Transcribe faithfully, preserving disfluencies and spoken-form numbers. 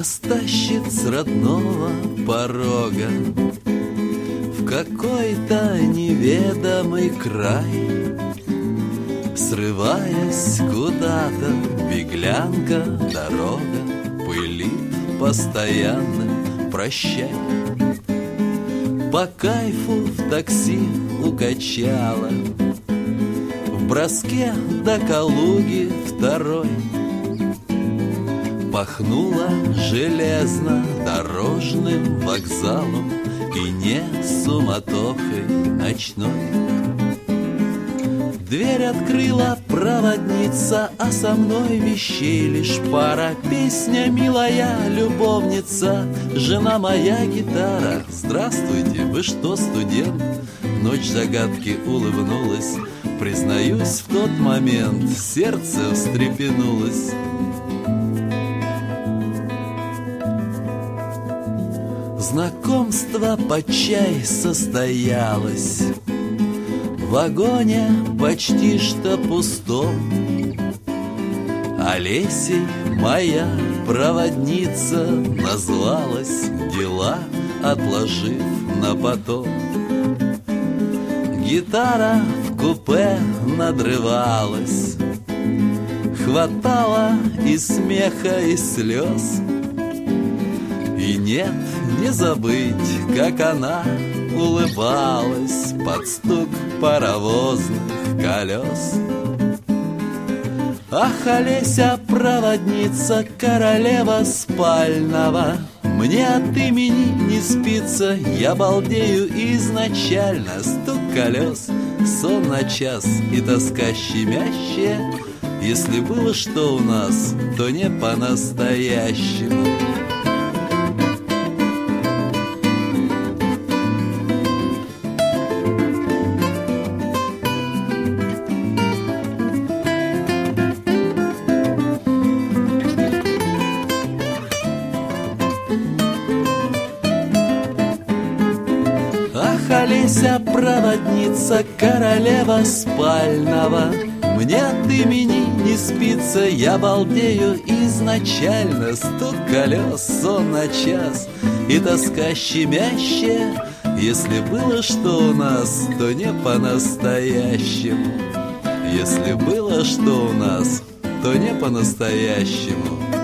Нас тащит с родного порога в какой-то неведомый край. Срываясь куда-то, беглянка дорога пылит постоянно, прощай. По кайфу в такси укачала, в броске до Калуги второй. Пахнуло железно-дорожным вокзалом и не суматохой ночной. Дверь открыла проводница, а со мной вещей лишь пара. Песня милая, любовница, жена моя гитара. Здравствуйте, вы что, студент? Ночь загадки улыбнулась. Признаюсь, в тот момент сердце встрепенулось. Знакомство под чай состоялось в вагоне почти что пустом. Олесей моя проводница назвалась, дела отложив на потом. Гитара в купе надрывалась, хватало и смеха, и слез. И нет, не забыть, как она улыбалась под стук паровозных колес. Ах, Олеся, проводница, королева спального, мне от имени не спится, я балдею изначально. Стук колес, сон на час и тоска щемящая. Если было что у нас, то не по-настоящему. Олеся, проводница, королева спального, мне от имени не спится, я балдею изначально. Стук колес, сон на час и тоска щемящая. Если было что у нас, то не по-настоящему. Если было что у нас, то не по-настоящему.